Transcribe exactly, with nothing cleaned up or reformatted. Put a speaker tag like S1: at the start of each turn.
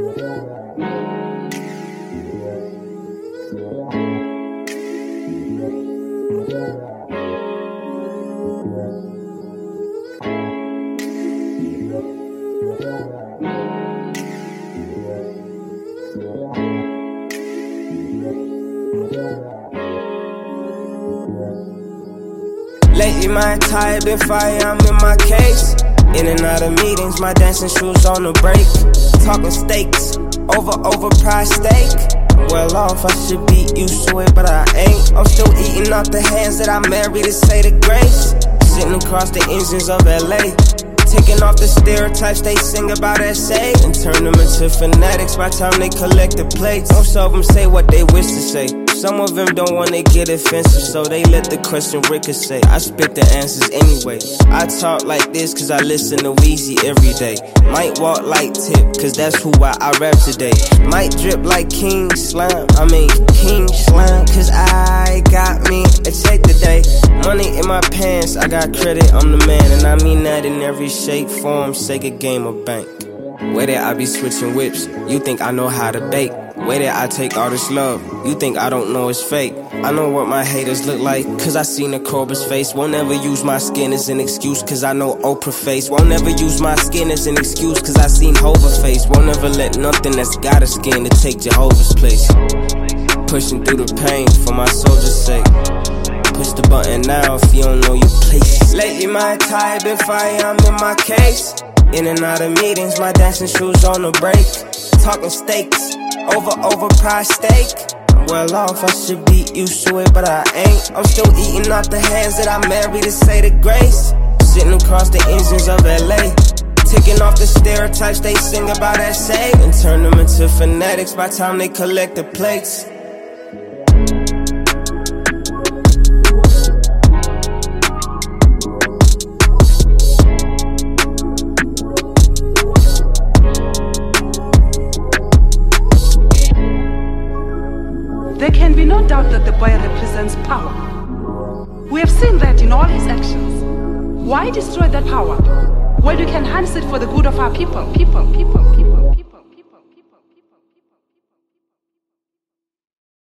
S1: Lately my attire been fire, I'm in my case. In and out of meetings, my dancing shoes on the break. Talking steaks, over overpriced steak. Well off, I should be used to it, but I ain't. I'm still eating off the hands that I married to say the grace. Sitting across the engines of L A, taking off the stereotypes they sing about S A, and turn them into fanatics by the time they collect the plates. Most of them say what they wish to say. Some of them don't wanna get offensive, so they let the question ricochet. I spit the answers anyway. I talk like this cause I listen to Weezy every day. Might walk like Tip, cause that's who I, I rap today. Might drip like King Slime, I mean King Slime, cause I got me a check today. Money in my pants, I got credit, I'm the man. And I mean that in every shape, form, Sega game or bank. Where that I be switching whips, you think I know how to bake. Way that I take all this love, you think I don't know it's fake. I know what my haters look like, cause I seen a Cobra's face. Won't ever use my skin as an excuse, cause I know Oprah face. Won't ever use my skin as an excuse, cause I seen Hova face. Won't ever let nothing that's got a skin to take Jehovah's place. Pushing through the pain for my soldier's sake. Push the button now if you don't know your place. Lately my attire been fire, I'm in my case. In and out of meetings, my dancing shoes on the break. Talking steaks, over overpriced steak. I'm well off, I should be used to it, but I ain't. I'm still eating off the hands that I married to say the grace. Sitting across the engines of L A, taking off the stereotypes they sing about S A, and turn them into fanatics by the time they collect the plates.
S2: There can be no doubt that the boy represents power. We have seen that in all his actions. Why destroy that power when you can harness it for the good of our people, people, people, people, people?